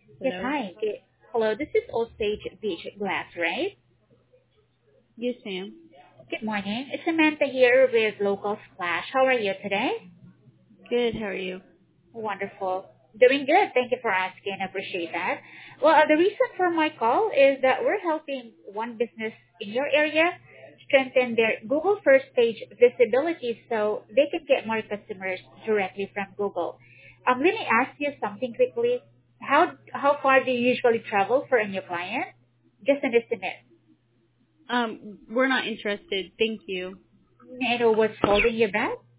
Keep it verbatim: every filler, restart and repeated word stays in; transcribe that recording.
Yes, Hello? hi. Okay. Hello, this is Osage Beach Glass, right? Yes, ma'am. Good morning. It's Samantha here with Local Splash. How are you today? Good, how are you? Wonderful. Doing good. Thank you for asking. I appreciate that. Well, uh, the reason for my call is that we're helping one business in your area strengthen their Google first page visibility so they can get more customers directly from Google. Um, let me ask you something quickly. How how far do you usually travel for a new client? Just an estimate. Um, we're not interested. Thank you. May I know what's holding you back?